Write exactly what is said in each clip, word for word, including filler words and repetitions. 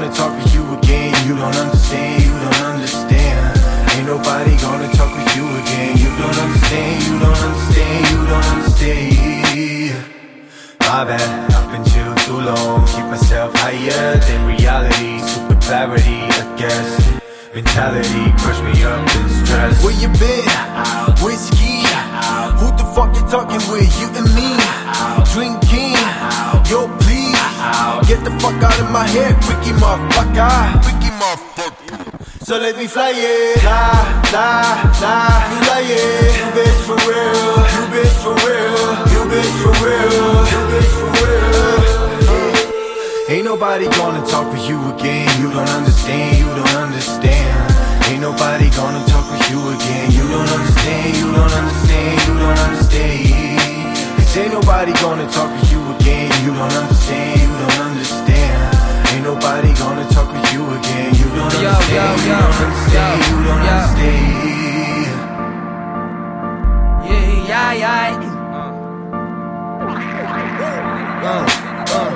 gonna talk with you again. You don't understand, you don't understand. Ain't nobody gonna talk with you again. You don't understand, you don't understand, you don't understand. My bad, I've been chill too long. Keep myself higher than reality. Super clarity, I guess. Mentality, crush me up in stress. Where you been? Whiskey. Who the fuck you talking with? You and me. Drinking. Yo, please. Get the fuck out of my head, freaky motherfucker. Freaky motherfucker. So let me fly it. Fly, fly, fly. You like it. You bitch for real. You bitch for real. You bitch for real. You bitch for real. Ain't nobody gonna talk with you again. You don't understand, you don't understand. Ain't nobody gonna talk with you again. You don't understand, you don't understand, you don't understand. Cause ain't nobody gonna talk with you again. You don't understand, you don't understand. Ain't nobody gonna talk with you again. You don't understand, you don't understand, you don't understand. Yeah, yeah, yeah. Uh, uh.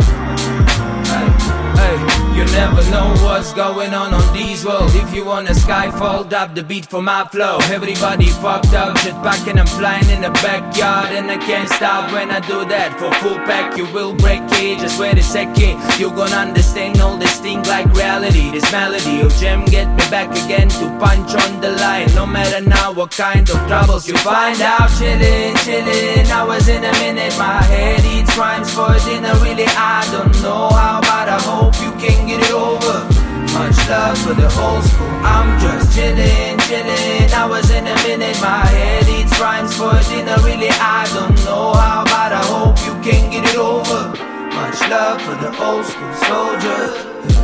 You never know what's going on on these worlds. If you want a skyfall, dab the beat for my flow. Everybody fucked up, jet packing and flying in the backyard, and I can't stop when I do that. For full pack, you will break it. Just wait a second, you gonna understand all this thing like reality. This melody of gem get me back again to punch on the line. No matter now what kind of troubles you find out. Chillin', chillin', hours in a minute. My head eats rhymes for dinner. Really, I don't know how, but I hope you can get it over. Much love for the old school. I'm just chillin', chillin', hours in a minute. My head eats rhymes for dinner. Really, I don't know how, but I hope you can get it over. Much love for the old school soldiers.